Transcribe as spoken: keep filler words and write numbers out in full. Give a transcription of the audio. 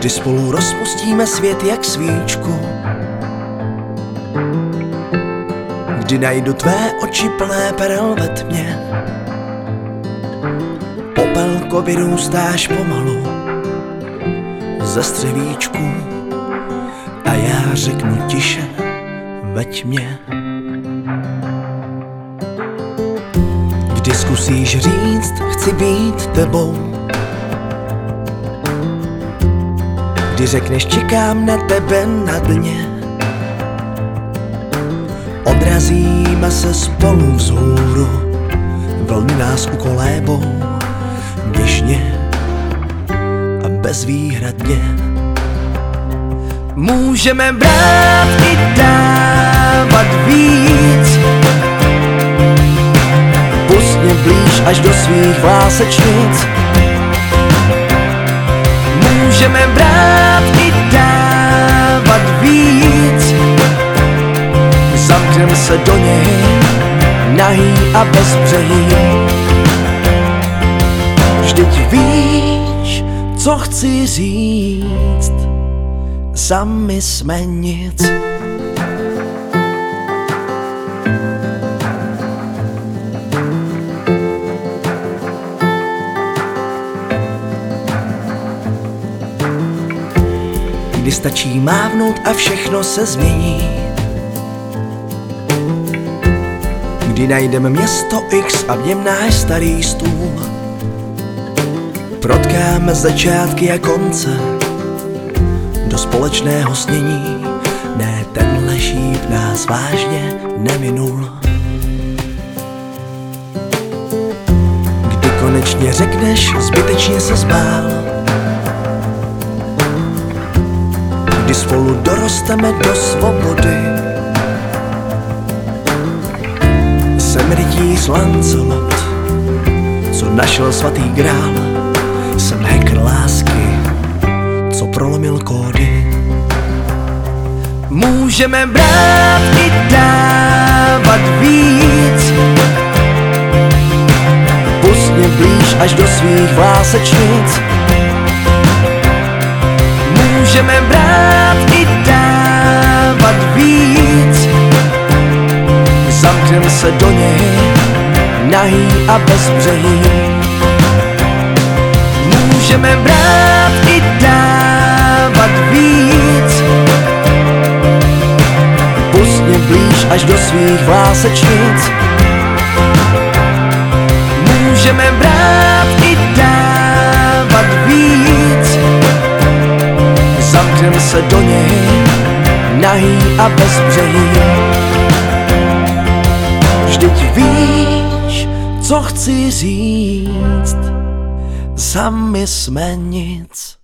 kdy spolu rozpustíme svět jak svíčku, kdy najdu tvé oči plné perel ve tmě. Popelko, vyrůstáš pomalu ze střevíčku a já řeknu tiše veď mě. Kdy zkusíš říct, chci být tebou, kdy řekneš, čekám na tebe na dně. Odrazíme se spolu vzhůru, vlny nás ukolébou běžně a bezvýhradně. Můžeme brát i dávat víc, pust mě blíž až do svých vlásečnic. Můžeme brát i dávat víc, zamknem se do něj, nahý a bezbřehý. Vždyť víš, co chci říct, sami jsme nic. Kdy stačí mávnout a všechno se změní, kdy najdeme město X a v něm náš starý stůl. Protkáme začátky a konce do společného snění, ne, tenhle šíp nás vážně neminul. Kdy konečně řekneš, zbytečně se zbál, kdy spolu dorosteme do svobody. Jsem rytíř Lancelot, co našel svatý grál, jsem hacker lásky, co prolomil kódy. Můžeme brát i dávat víc, pust mě blíž až do svých vlásečnic. Můžeme brát i dávat víc, zamknem se do něj, nahý a bezbřehý. Můžeme brát i dávat víc, pust mě blíž až do svých vlásečnic. Můžeme brát i dávat víc, zamknem se do něj, nahý a bezbřehý. Vždyť víš, co chci říct, sami jsme nic.